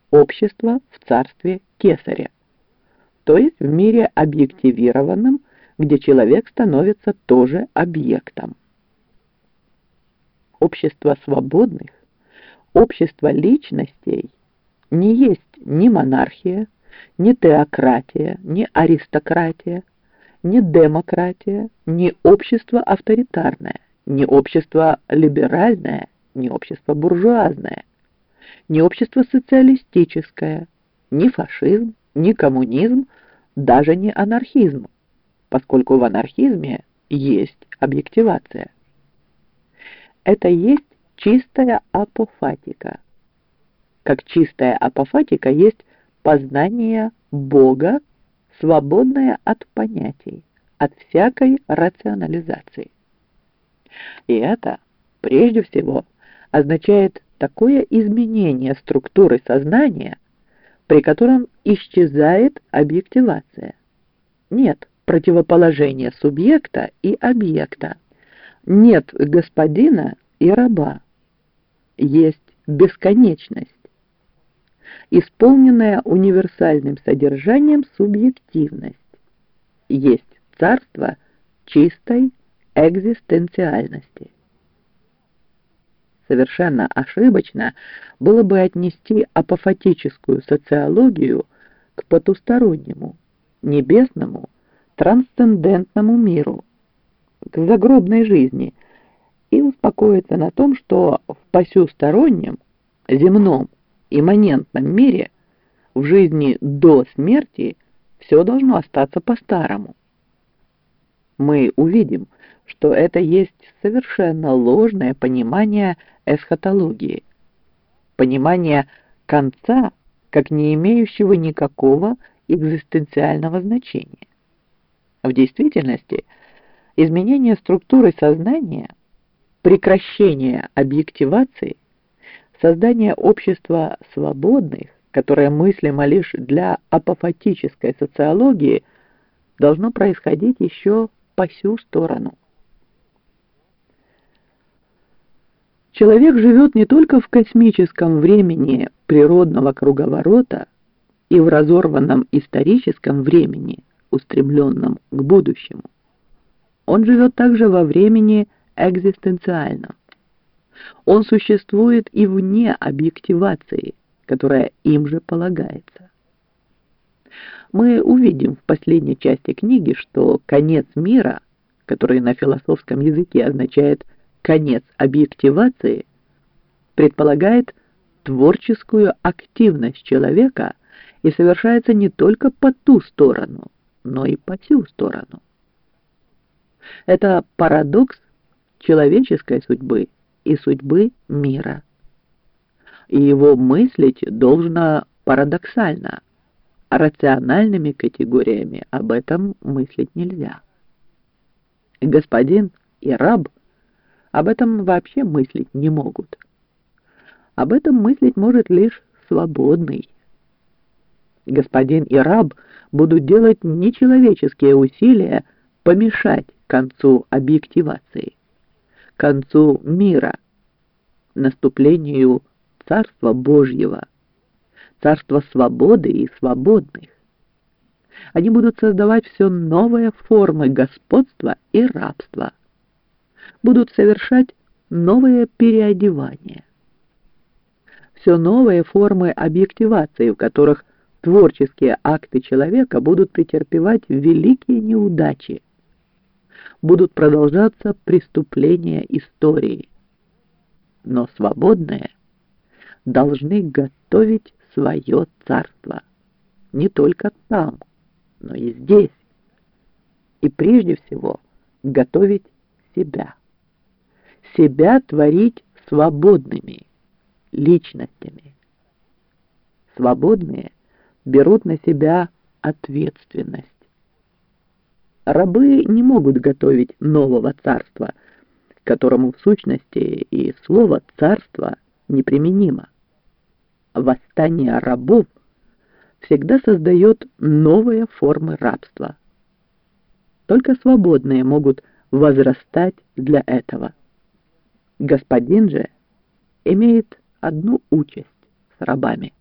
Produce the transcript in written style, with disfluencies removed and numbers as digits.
общество в царстве Кесаря, то есть в мире объективированном, где человек становится тоже объектом. Общество свободных, общество личностей не есть ни монархия, ни теократия, ни аристократия, ни демократия, ни общество авторитарное, ни общество либеральное, ни общество буржуазное, ни общество социалистическое, ни фашизм, ни коммунизм, даже не анархизм, поскольку в анархизме есть объективация. Это есть чистая апофатика. Как чистая апофатика есть познание Бога, свободное от понятий, от всякой рационализации. И это, прежде всего, означает такое изменение структуры сознания, при котором исчезает объективация. Нет противоположения субъекта и объекта, нет господина и раба, есть бесконечность, исполненная универсальным содержанием субъективность, есть царство чистой экзистенциальности. Совершенно ошибочно было бы отнести апофатическую социологию к потустороннему, небесному, трансцендентному миру, к загробной жизни, и успокоиться на том, что в посюстороннем, земном, имманентном мире, в жизни до смерти, все должно остаться по-старому. Мы увидим, что это есть совершенно ложное понимание эсхатологии, понимание конца как не имеющего никакого экзистенциального значения. В действительности, изменение структуры сознания, прекращение объективации, создание общества свободных, которое мыслимо лишь для апофатической социологии, должно происходить еще по сю сторону. Человек живет не только в космическом времени природного круговорота и в разорванном историческом времени, устремленном к будущему. Он живет также во времени экзистенциальном. Он существует и вне объективации, которая им же полагается. Мы увидим в последней части книги, что конец мира, который на философском языке означает конец объективации, предполагает творческую активность человека и совершается не только по ту сторону, но и по сю сторону. Это парадокс человеческой судьбы и судьбы мира. И его мыслить должно парадоксально, а рациональными категориями об этом мыслить нельзя. Господин и раб об этом вообще мыслить не могут. Об этом мыслить может лишь свободный. Господин и раб будут делать нечеловеческие усилия помешать концу объективации, концу мира, наступлению Царства Божьего, Царства свободы и свободных. Они будут создавать все новые формы господства и рабства, будут совершать новые переодевания, все новые формы объективации, в которых творческие акты человека будут претерпевать великие неудачи, будут продолжаться преступления истории. Но свободные должны готовить свое царство, не только там, но и здесь, и прежде всего готовить себя. Себя творить свободными личностями. Свободные берут на себя ответственность. Рабы не могут готовить нового царства, к которому в сущности и слово «царство» неприменимо. Восстание рабов всегда создает новые формы рабства. Только свободные могут возрастать для этого. Господин же имеет одну участь с рабами.